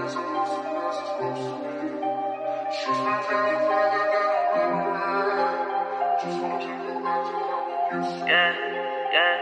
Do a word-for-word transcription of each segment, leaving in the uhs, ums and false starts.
Yeah, yeah,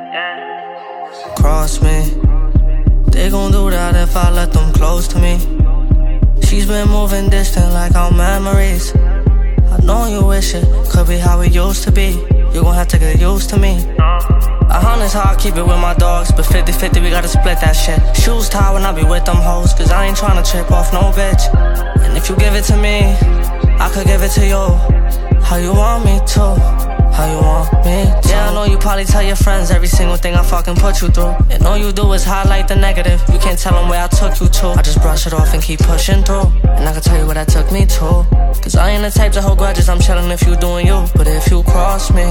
yeah. Cross me. They gon' do that if I let them close to me. She's been moving distant like our memories. I know you wish it could be how it used to be. You gon' have to get used to me. A hundred's how I keep it with my dogs, but fifty fifty we gotta split that shit. Shoes tied when I be with them hoes, cause I ain't tryna trip off no bitch. And if you give it to me, I could give it to you. How you want me to, how you want me to. Yeah, I know you probably tell your friends every single thing I fucking put you through, and all you do is highlight the negative. You can't tell them where I took you to. I just brush it off and keep pushing through, and I can tell you where that took me to. Cause I ain't the type to hold grudges, I'm chillin' if you doing you. But if you cross me,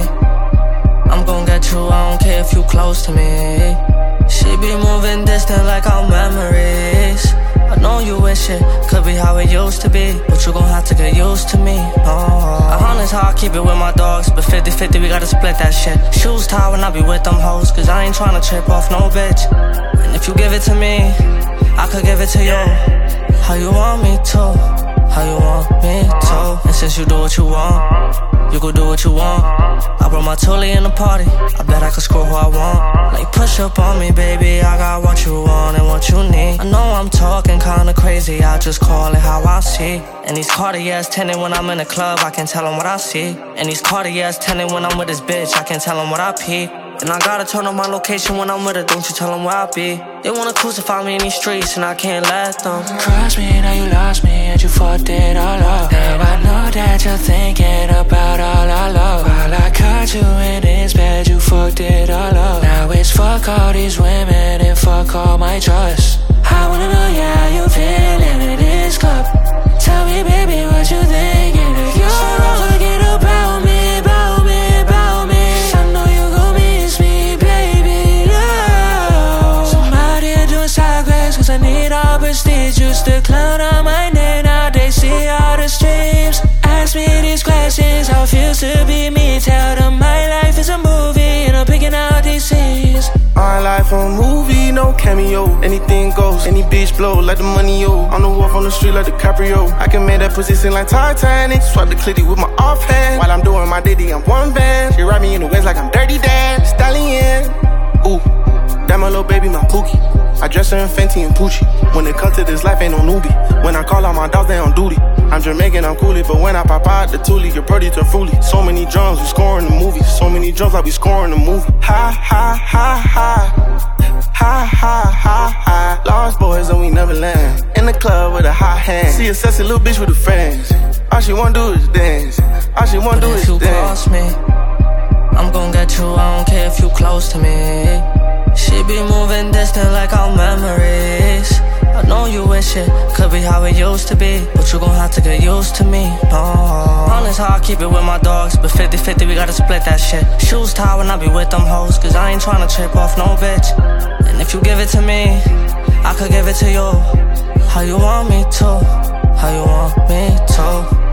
I'm gon' get you, I don't care if you close to me. She be moving distant like our memories. I know you wish it could be how it used to be, but you gon' have to get used to me. Oh, a hundred's how I keep it with my dogs, but fifty fifty we gotta split that shit. Shoes tied when I be with them hoes, cause I ain't tryna trip off no bitch. And if you give it to me, I could give it to you. How you want me to, how you want me to. And since you do what you want, you gon' do what you want. I brought my Tully in the party, I bet I could screw who I want. Like push up on me, baby, I got what you want and what you need. I know I'm talking kinda crazy, I just call it how I see. And these Cartiers tinted when I'm in the club, I can tell them what I see. And these Cartiers tinted when I'm with this bitch, I can tell them what I pee. And I gotta turn on my location when I'm with her, don't you tell them where I be. They wanna crucify me in these streets and I can't let them. Cross me, now you lost me and you fucked it all up. Now I know that you're thinking about all our love. While I caught you in this bed, you fucked it all up. Now it's fuck all these women and fuck all my trust. I wanna know, yeah, how you feeling in this club. Tell me, baby, what you thinking. If you're forget about me, about me, about me. I know you gon' miss me, baby, yeah. Somebody doing sideways, cause I need all prestige. Used to clown on my name, now they see all the streams. Ask me these questions, how it feels to be me. Tell them my life is a movie, and I'm picking out these scenes. Our life a movie, no cameo. Anything goes, any bitch blow like the money, yo. On the wharf, on the street like DiCaprio. I can make that pussy sing like Titanic. Swap the clitty with my offhand. While I'm doing my ditty, I'm one band. She ride me in the waist like I'm Dirty Dan. Stallion, ooh, that my little baby, my pookie. I dress her in Fenty and Pucci. When it comes to this life, ain't no newbie. When I call out my dogs, they on duty. I'm Jamaican, I'm coolie, but when I pop out the toolie, you're pretty to fully. So many drums, we scoring the movie. So many drums, like we scoring the movie. Ha, ha, ha, ha. Ha, ha, ha, ha. Lost boys and we never land. In the club with a hot hand. See a sexy little bitch with her friends. All she wanna do is dance. All she wanna but do if is you dance. Cross me, I'm gon' get you, I don't care if you close to me. She be moving distant like our memories. I know you wish it could be how it used to be, but you gon' have to get used to me. No, honest how I keep it with my dogs, but fifty fifty we gotta split that shit. Shoes tied when I be with them hoes, cause I ain't tryna trip off no bitch. And if you give it to me, I could give it to you. How you want me to, how you want me to.